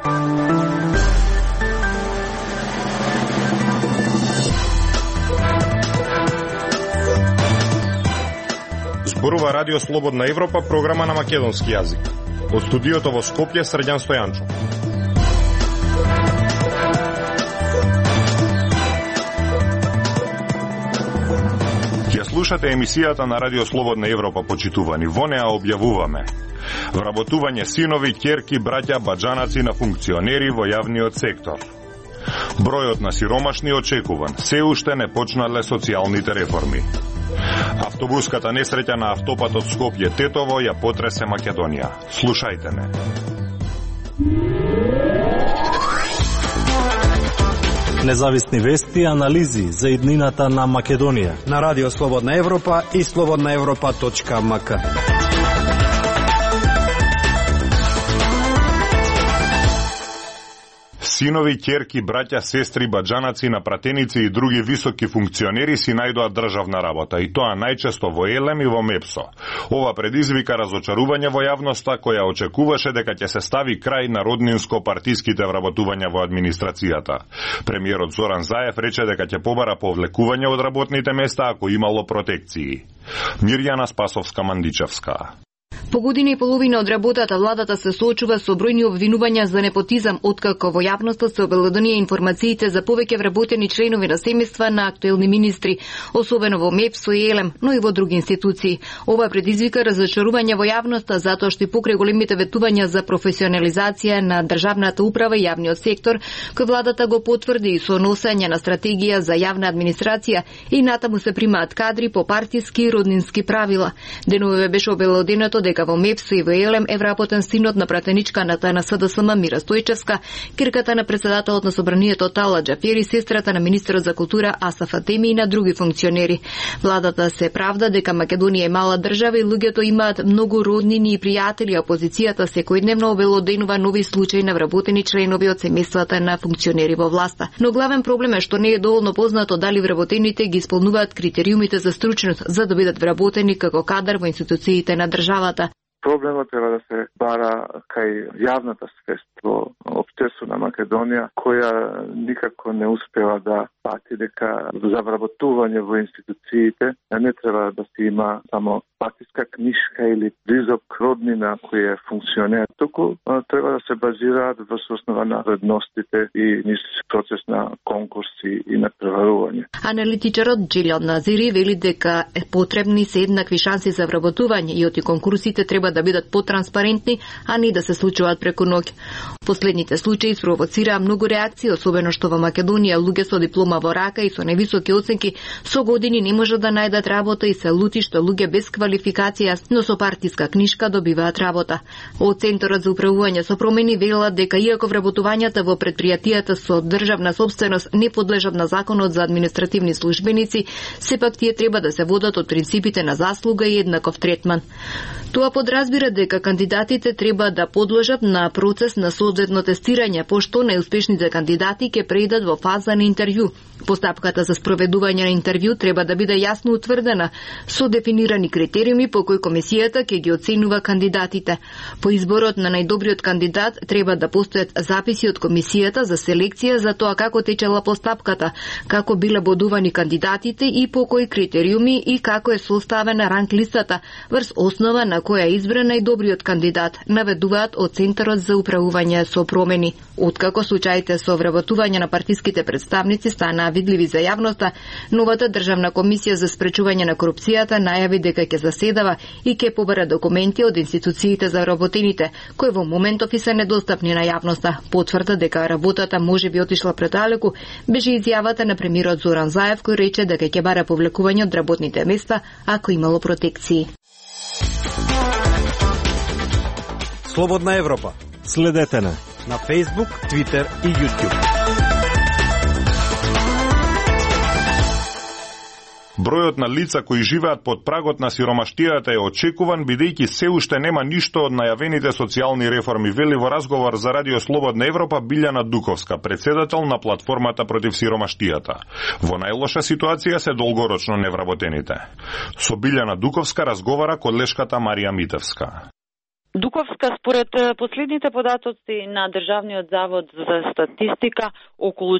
Зборува Радио Слободна Европа, програма на македонски јазик. Од студиото во Скопје, Срđan Стојанчов. Ја слушате емисијата на Радио Слободна Европа, почитувани. Во неа објавуваме вработување синови, ќерки, браќа, баџанаци на функционери во јавниот сектор. Бројот на сиромашни очекуван. Се уште не почнале социјалните реформи. Автобуската несреќа на автопатот Скопје-Тетово ја потресе Македонија. Слушајте ме. Независни вести и анализи за иднината на Македонија на Радио Слободна Европа и slobodnaevropa.mk. Синови, ќерки, браќа, сестри, баџанаци, напратеници и други високи функционери си најдоа државна работа, и тоа најчесто во ЕЛЕМ и во МЕПСО. Ова предизвика разочарување во јавноста, која очекуваше дека ќе се стави крај на роднинско-партиските вработувања во администрацијата. Премиерот Зоран Заев рече дека ќе побара повлекување од работните места ако имало протекции. Мирјана Спасовска-Мандичевска. По година и половина од работата владата се соочува со бројни обвинувања за непотизам, откако во јавноста се обелодонија информациите за повеќе вработени членови на семејства на актуелни министри, особено во МЕПСО и ЕЛЕМ, но и во други институции. Ова предизвика разочарување во јавноста затоа што и покрај големите ветувања за професионализација на државната управа и јавниот сектор, кој владата го потврди и со носење на стратегија за јавна администрација, и натаму се примаат кадри по партиски и роднински правила. Деновиве беше обелоденето дека во МЕПСО и во ЕЛЕМ е вработен синот на пратеничканата на СДСМ Мира Стојчевска, кирката на председателот на собранието Тала Џафери, сестрата на министерот за култура Асаф Атеми и на други функционери. Владата се правда дека Македонија е мала држава и луѓето имаат многу роднини и пријатели, а опозицијата секојдневно обелоденува нови случаи на вработени членови од семејствата на функционери во власта. Но главен проблем е што не е доволно познато дали вработените ги исполнуваат критериумите за стручност за да бидат вработени како кадар во институциите на државата. Проблемот треба да се бара кај јавната свест во општество на Македонија, која никако не успева да пати дека за вработување во институциите не треба да се има само партиска книшка или близок роднина кој е функционер. Туку треба да се базираат во основа на вредностите и низ процес на конкурси и на преварување. Аналитичарот Джилјан Назири вели дека потребни се еднакви шанси за вработување и оти конкурсите треба да бидат потранспарентни, а не да се случуваат преку ноќ. Последните случаи спровоцираа многу реакции, особено што во Македонија луѓе со диплома во рака и со највисоки оценки со години не можат да најдат работа и се лути што луѓе без квалификација, но со партиска книшка добиваат работа. Од Центарот за управување со промени велат дека иако вработувањата во претпријатијата со државна сопственост не подлежат на законот за административни службеници, сепак тие треба да се водат од принципите на заслуга и еднаков третман. Тоа подразбира дека кандидатите треба да подложат на процес на соодветно тестирање, пошто најуспешните кандидати ќе преидат во фаза на интервју. Постапката за спроведување на интервју треба да биде јасно утврдена, со дефинирани критериуми по кои комисијата ќе ги оценува кандидатите. По изборот на најдобриот кандидат треба да постојат записи од комисијата за селекција за тоа како течела постапката, како биле бодувани кандидатите и по кои критериуми и како е составена ранг листата, врз основа на која е избран најдобриот кандидат, наведуваат од Центарот за управување со промени. Откако случаите со вработување на партиските представници станаа видливи за јавноста, новата државна комисија за спречување на корупцијата најави дека ќе заседава и ќе побара документи од институциите за вработените, кои во моментов и се недостапни на јавноста. Потврда дека работата може би отишла предалеку беше изјавата на премиерот Зоран Заев, кој рече дека ќе бара повлекување од работните места ако имало протекции. Слободна Европа. Следете на Facebook, Twitter и YouTube. Бројот на лица кои живеат под прагот на сиромаштијата е очекуван, бидејќи се уште нема ништо од најавените социјални реформи, вели во разговор за Радио Слободна Европа Билјана Дуковска, председател на платформата против сиромаштијата. Во најлоша ситуација се долгорочно невработените. Со Билјана Дуковска разговара колешката Марија Митевска. Дуковска, според последните податоци на Државниот завод за статистика, околу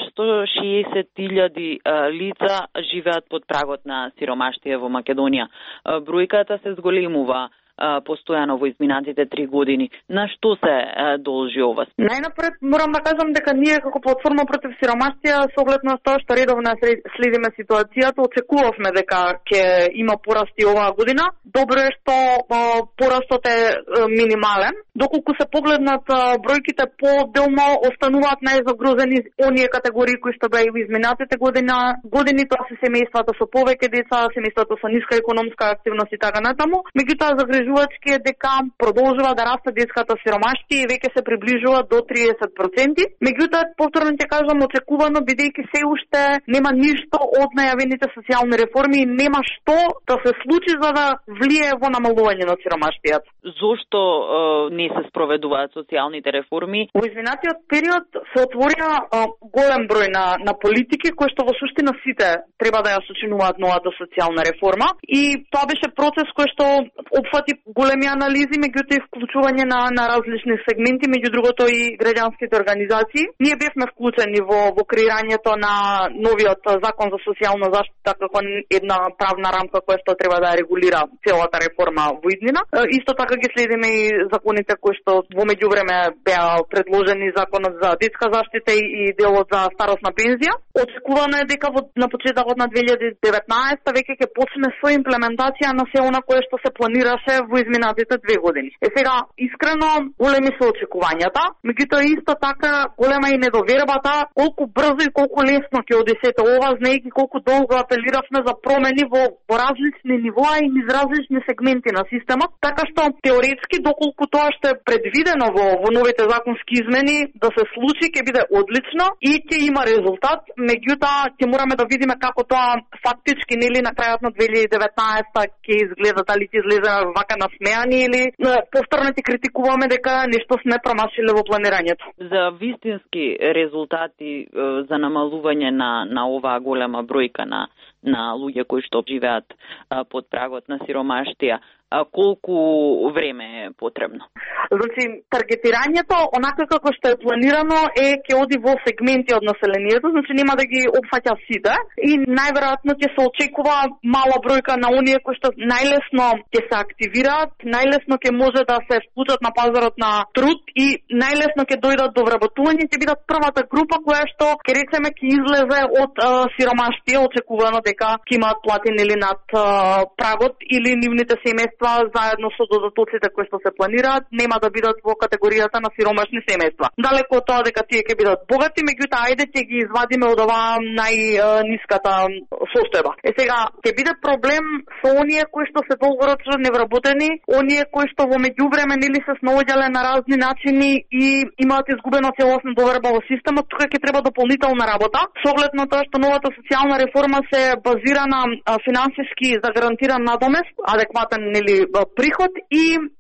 460.000 лица живеат под прагот на сиромаштие во Македонија. Бројката се зголемува постојано во изминатите 3 години. На што се должи ова? Најнапред морам да кажам дека ние како платформа против сиромаштија со оглед на тоа што редовно следиме ситуацијата, очекувавме дека ќе има порасти оваа година. Добро е што порастот е минимален. Доколку се погледнат бројките по-отделно, остануваат најзагрозени оние категории кои што беа во изминатите години, тоа се семејствата со повеќе деца, семејствата со ниска економска активност и така натаму. Меѓутоа загрижувачки е дека продолжува да расте детската сиромаштија и веќе се приближува до 30%. Меѓутоа, повторно ќе кажам, очекувано, бидејќи се уште нема ништо од најавените социјални реформи и нема што да се случи за да влие во намалување на сиромаштијата. Зошто не се спроведуваат социјалните реформи? Во изминатиот период се отворија голем број на политики кои што во суштина сите треба да ја сочинуваат новата социјална реформа и тоа беше процес кој што опфати големи анализи, меѓутоа и вклучување на различни сегменти, меѓу другото и граѓанските организации. Ние бевме вклучени во креирањето на новиот закон за социјална заштита како една правна рамка која што треба да регулира целата реформа во иднина. Исто така ги следиме и законите кои што во меѓувреме беа предложени, законот за детска заштита и делот за старосна пензија. Очекувано е дека на почетокот на 2019 веќе ќе почне со имплементација на се она кое што се планираше во изминатите 2 години. Сега, искрено, големи се очекувањата, меѓутоа исто така голема и недовербата колку брзо и колку лесно ќе оди сето ова, знаејќи колку долго апелиравме за промени во различни нивоа и низ различни сегменти на системот, така што теоретски доколку тоа што е предвидено во новите законски измени да се случи, ќе биде одлично и ќе има резултат, меѓутоа ќе мораме да видиме како тоа фактички нели на крајот на 2019 ќе изгледа, дали ќе излезе вака насмеани или повторно ќе критикуваме дека нешто сме промашиле во планирањето. За вистински резултати за намалување на оваа голема бројка на луѓе кои што живеат под прагот на сиромаштија, колку време е потребно? Значи, таргетирањето, онака како што е планирано, ќе оди во сегменти од населението, значи нема да ги опфаќа сите и најверојатно ќе се очекува мала бројка на оние кои што најлесно ќе се активираат, најлесно ќе може да се вклучат на пазарот на труд и најлесно ќе дојдат до вработување, ќе бидат првата група која што ќе речеме ќе излезе од сиромаштија, очекувано дека ќе имаат платени или над прагот или нивните семејства заедно со додатоците кои што се планираат нема да бидат во категоријата на сиромашни семејства. Далеко од тоа дека тие ќе бидат богати, меѓутоа ајде ќе ги извадиме од оваа најниската состојба. Сега ќе биде проблем со оние кои што се долгорочно невработени, оние кои што во меѓувреме нели се снаоѓале на разни начини и имаат изгубено целосна доверба во системот, тука ќе треба дополнителна работа. Со оглед на тоа што новата социјална реформа се базира на финансиски загарантиран надомест, адекватен нели приход и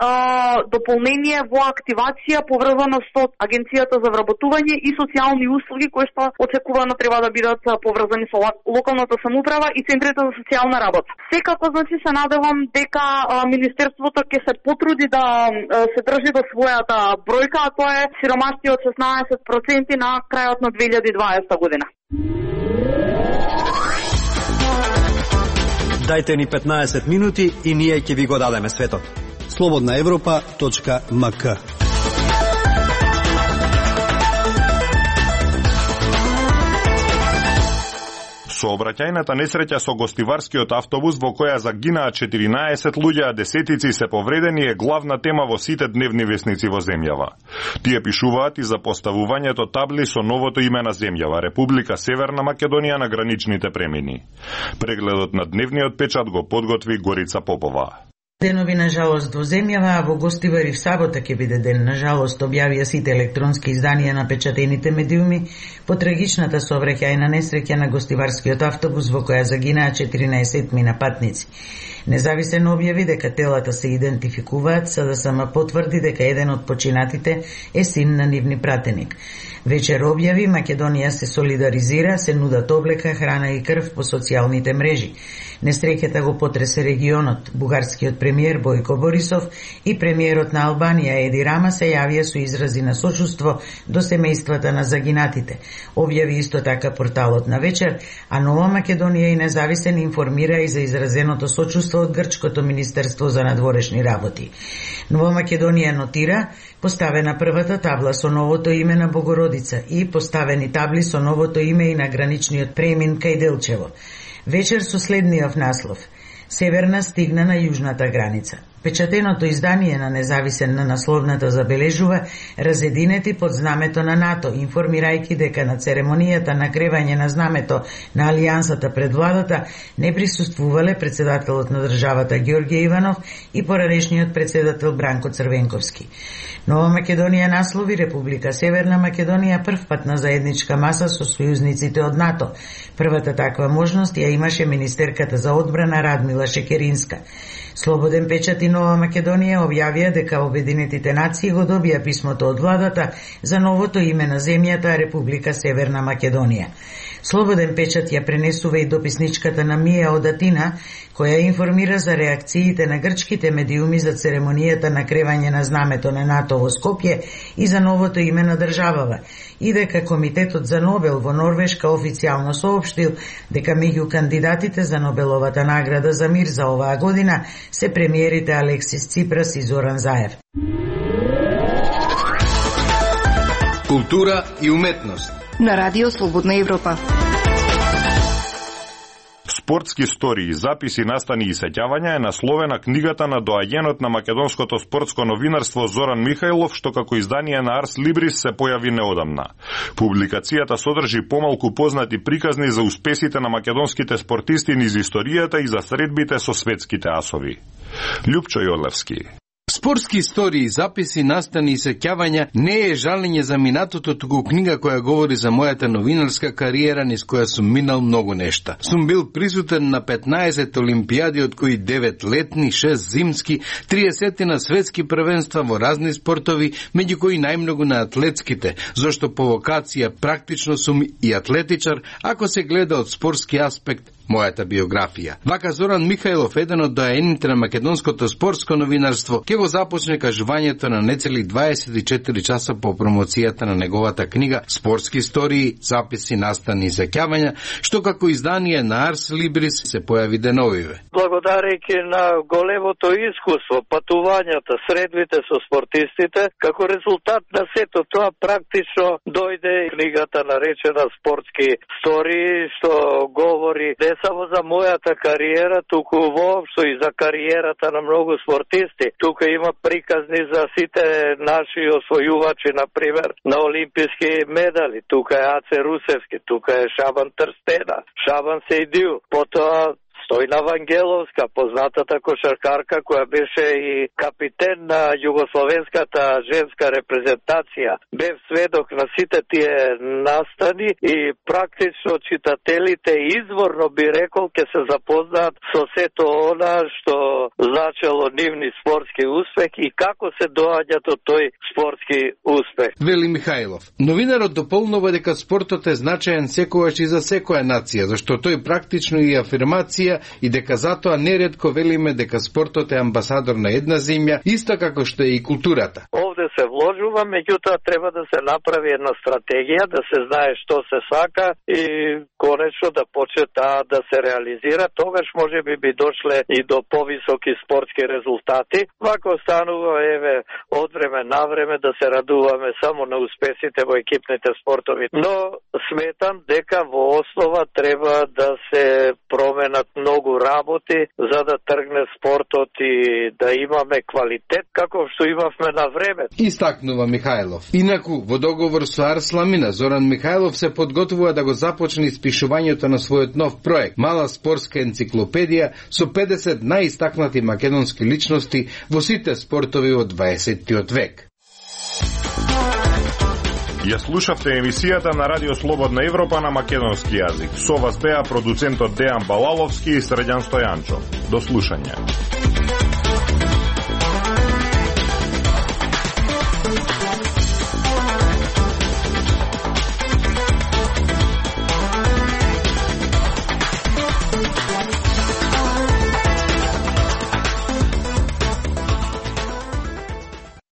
дополнение во активација поврзана со Агенцијата за вработување и социјални услуги кои што очекувано треба да бидат поврзани со локалната самоуправа и центрите за социјална работа. Секако значи се надевам дека министерството ќе се потруди да се држи до својата бројка, а тоа е сиромаштие од 16% на крајот на 2020 година. Дајте ни 15 минути и ние ќе ви го дадеме светот. slobodnaevropa.mk Сообраќајната несреќа со гостиварскиот автобус во која загинаа 14 луѓе, а десетици се повредени е главна тема во сите дневни весници во земјава. Тие пишуваат и за поставувањето табли со новото име на земјава, Република Северна Македонија на граничните премини. Прегледот на дневниот печат го подготви Горица Попова. Денови на жалост во земјава, а во Гостивари в сабота ќе биде ден на жалост, објавија сите електронски изданија на печатените медиуми по трагичната сообраќајна несреќа на гостиварскиот автобус во која загинаа 14 мина патници. Независен објави дека телата се идентификуваат, СДСМ потврди дека еден од починатите е син на нивни пратеник. Вечер објави Македонија се солидаризира, се нудат облека, храна и крв по социјалните мрежи. Несреќата го потресе регионот. Бугарскиот премиер Бојко Борисов и премиерот на Албанија Еди Рама се јавија со изрази на сочувство до семејствата на загинатите. Објави исто така порталот На вечер, а Нова Македонија и Независен информира и за изразеното сочувство од Грчкото Министерство за надворешни работи. Нова Македонија нотира поставена првата табла со новото име на Богородица и поставени табли со новото име и на граничниот премин кај Делчево. Вечер со следниот наслов: Северна стигна на јужната граница. Печатеното издание на Независен на насловната забележува разединети под знамето на НАТО, информирајќи дека на церемонијата на кревање на знамето на Алијансата пред владата не присуствувале председателот на државата Ѓорѓе Иванов и поранешниот председател Бранко Црвенковски. Нова Македонија наслови Република Северна Македонија првпат на заедничка маса со сојузниците од НАТО. Првата таква можност ја имаше министерката за одбрана Радмила Шекеринска. Слободен печат и Нова Македонија објавија дека Обединетите нации го добија писмото од владата за новото име на земјата Република Северна Македонија. Слободен печат ја пренесува и дописничката на Мија од Атина, која информира за реакциите на грчките медиуми за церемонијата на кревање на знамето на НАТО во Скопје и за новото име на државава, и дека Комитетот за Нобел во Норвешка официјално соопштил дека меѓу кандидатите за Нобеловата награда за мир за оваа година се премиерите Алексис Ципрас и Зоран Заев. Култура и уметност на Радио Слободна Европа. Спортски истории, записи, настани и сеќавања е насловена книгата на доаѓенот на македонското спортско новинарство Зоран Михајлов, што како издание на Арс Либрис се појави неодамна. Публикацијата содржи помалку познати приказни за успесите на македонските спортисти низ историјата и за средбите со светските асови. Љупчо Јорлевски. Спортски истории, записи, настани и сеќавања не е жалење за минатото, туку книга која говори за мојата новинарска кариера низ која сум минал многу нешта. Сум бил присутен на 15 олимпијади, од кои 9 летни, 6 зимски, 30 на светски првенства во разни спортови, меѓу кои најмногу на атлетските, зашто по вокација практично сум и атлетичар, ако се гледа од спортски аспект мојата биографија. Вака Зоран Михајлов, еден од доаените на македонското спортско новинарство, ќе го започне кажувањето на нецели 24 часа по промоцијата на неговата книга Спортски истории, записи, настани и сеќавања, што како издание на Арс Либрис се појави деновиве. Благодарејќи на големото искуство, патувањата, средбите со спортистите, како резултат на сето тоа практично дојде книгата наречена Спортски истории, што говори не само за мојата кариера, туку воопшто и за кариерата на многу спортисти. Тука има приказни за сите наши освојувачи, например, на олимписки медали. Тука е Аце Русевски, тука е Шабан Трстена, Шабан Сејдиу, потоа Стојна Вангеловска, познатата кошаркарка која беше и капитен на југословенската женска репрезентација. Бев сведок на сите тие настани и практично читателите изворно би рекол ќе се запознаат со сето она што значело нивни спортски успех и како се доаѓа до тој спортски успех. Вели Михајлов. Новинарот дополнува дека спортот е значаен секогаш и за секоја нација, зашто тој практично и афирмација и дека затоа неретко велиме дека спортот е амбасадор на една земја, исто како што е и културата. Овде се вложува, меѓутоа треба да се направи една стратегија, да се знае што се сака и конечно да почне таа да се реализира, тогаш може би дошле и до повисоки спортски резултати. Вако станува еве од време на време да се радуваме само на успесите во екипните спортови, но сметам дека во основа треба да се променат многу работи за да тргне спортот и да имаме квалитет како што имавме на време. Истакнува Михајлов. Инаку, во договор со Арс Ламина, Зоран Михајлов се подготвува да го започне испишувањето на својот нов проект, мала спортска енциклопедија со 50 најистакнати македонски личности во сите спортови од 20 век. Ја слушавте емисијата на Радио Слободна Европа на македонски јазик. Со вас беа продуцентот Дејан Балаловски и Средјан Стојанчо. До слушање.